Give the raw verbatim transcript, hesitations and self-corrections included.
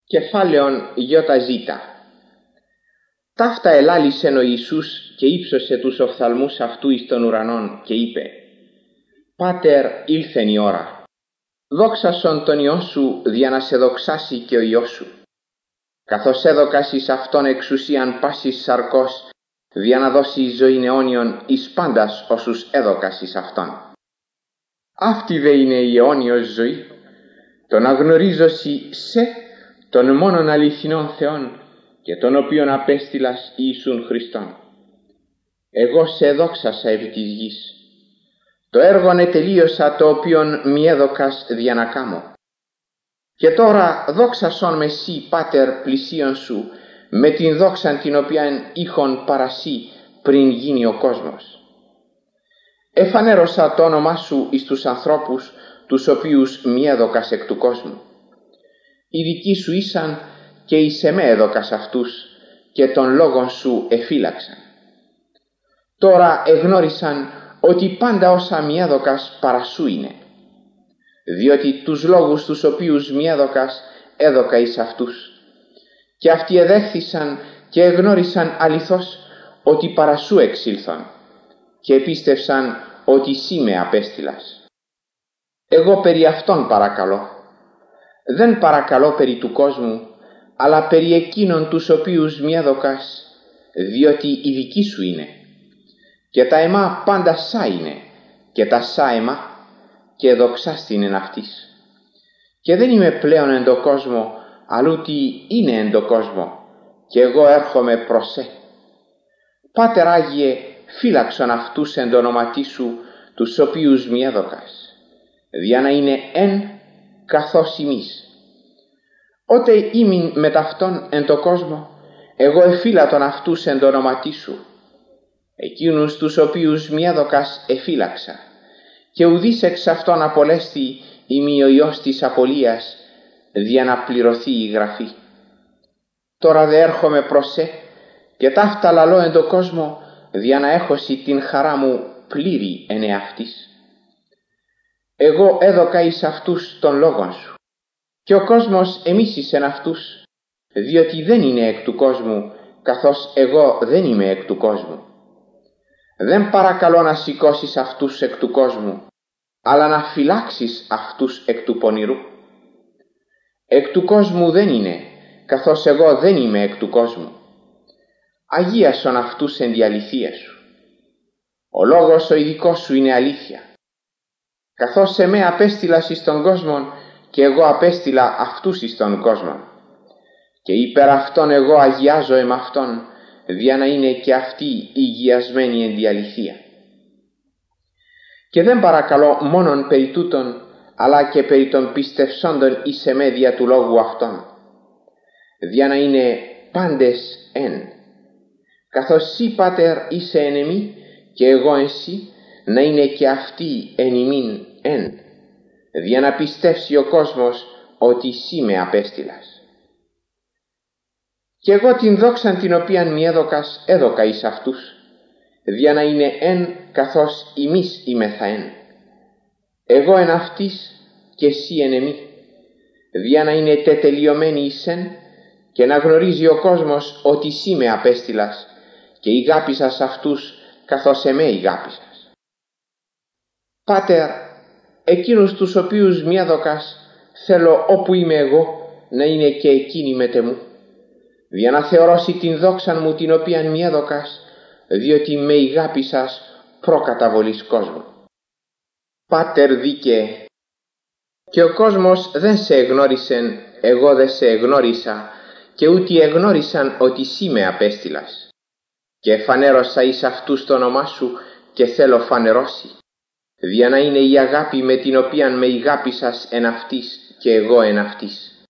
Κεφάλαιον γιοταζήτα. Ταύτα ελάλησεν ο Ιησούς και ύψωσε τους οφθαλμούς αυτού εις των ουρανών και είπε: Πάτερ, ήλθεν η ώρα. Δόξασον τον Υιόν σου δια να σε δοξάσει και ο Υιός σου. Καθώς έδωκας εις αυτόν εξουσίαν πάσης σαρκός, δια να δώσει ζωήν αιώνιον εις πάντας όσους έδωκας εις αυτόν. Αυτή δε είναι η αιώνιος ζωή, τον αγνωρίζωση σε, τον μόνον αληθινόν Θεόν και τον οποίον απέστειλας Ιησούν Χριστόν. Εγώ σε δόξασα επί της γης. Το έργον ετελείωσα το οποίον μη έδωκας δια να κάμω. Και τώρα δόξασον με σύ, Πάτερ, πλησίον σου, με την δόξαν την οποίαν είχον παρασύ πριν γίνει ο κόσμος. Εφανέρωσα το όνομά σου εις τους ανθρώπους, τους οποίους μη έδωκας εκ του κόσμου. Οι δικοί σου ήσαν και εις εμέ έδωκας αυτούς και τον λόγον σου εφύλαξαν. Τώρα εγνώρισαν ότι πάντα όσα μη έδωκας παρά σου είναι, διότι τους λόγους τους οποίους μη έδωκας έδωκα εις αυτούς, και αυτοί εδέχθησαν και εγνώρισαν αληθώς ότι παρά σου εξήλθον και επίστευσαν ότι σύ με απέστειλας. Εγώ περί αυτών παρακαλώ. Δεν παρακαλώ περί του κόσμου, αλλά περί εκείνων τους οποίους μη έδωκας, διότι οι δικοί σου είναι. Και τα εμά πάντα σά είναι, και τα σά εμά, και δοξάστην εν αυτής. Και δεν είμαι πλέον εν το κόσμο, αλλούτι είναι εν το κόσμο, και εγώ έρχομαι προς σε. Πάτερ Άγιε, φύλαξον αυτούς εν το όνοματί σου, τους οποίους μη έδωκας, δια να είναι εν καθώς ημείς. Ότε ήμην με ταυτόν εν το κόσμο, εγώ εφύλατον αυτούς εν το όνοματί σου. Εκείνους τους οποίους μη έδωκας εφύλαξα, και ουδείς εξ αυτών απολέστη ημί ο Υιός της απολίας, δια να πληρωθεί η γραφή. Τώρα δε έρχομαι προς σε, και ταύτα λαλώ εν το κόσμο, δια να έχωση την χαρά μου πλήρη εν εαυτής. Εγώ έδωκα εις αυτούς τον λόγον σου, και ο κόσμος εμίσησεν αυτούς, διότι δεν είναι εκ του κόσμου, καθώς εγώ δεν είμαι εκ του κόσμου. Δεν παρακαλώ να σηκώσεις αυτούς εκ του κόσμου, αλλά να φυλάξεις αυτούς εκ του πονηρού. Εκ του κόσμου δεν είναι, καθώς εγώ δεν είμαι εκ του κόσμου. Αγίασον αυτούς εν τη αληθεία σου. Ο λόγος ο ειδικός σου είναι αλήθεια. Καθώς εμέ απέστειλας εις τον κόσμον, και εγώ απέστειλα αυτούς εις τον κόσμον. Και υπέρ αυτών εγώ αγιάζω εμ' αυτόν, δια να είναι και αυτοί υγιασμένοι εν τη αληθεία. Και δεν παρακαλώ μόνον περί τούτων, αλλά και περί των πιστευσόντων εις εμέ δια του λόγου αυτών, δια να είναι πάντες εν. Καθώς σύ, Πάτερ, είσαι εν εμεί και εγώ εν σύ, να είναι και αυτοί εν ημίν εν, δια να πιστεύσει ο κόσμος ότι σύ με απέστειλας. Και εγώ την δόξαν την οποίαν μη έδωκας έδωκα εις αυτούς, δια να είναι εν καθώς ημείς είμεθα εν. Εγώ εν αυτής και εσύ εν εμεί, δια να είναι τετελειωμένοι εις εν, και να γνωρίζει ο κόσμος ότι σύ με απέστειλας, και ηγάπησας αυτούς καθώς εμέ ηγάπησας. Πάτερ, εκείνους τους οποίους μη έδωκας, θέλω όπου είμαι εγώ να είναι και εκείνοι μετ' εμού, δια να θεωρώσει την δόξαν μου την οποίαν μη έδωκας, διότι με ηγάπησας προκαταβολής κόσμου. Πάτερ δίκαιε, και ο κόσμος δεν σε εγνώρισεν, εγώ δεν σε εγνώρισα, και ούτι εγνώρισαν ότι σύ με απέστειλας. Και φανέρωσα εις αυτούς το όνομά σου, και θέλω φανερώσει, δια να είναι η αγάπη με την οποίαν με ηγάπησας εν αυτής και εγώ εν αυτής.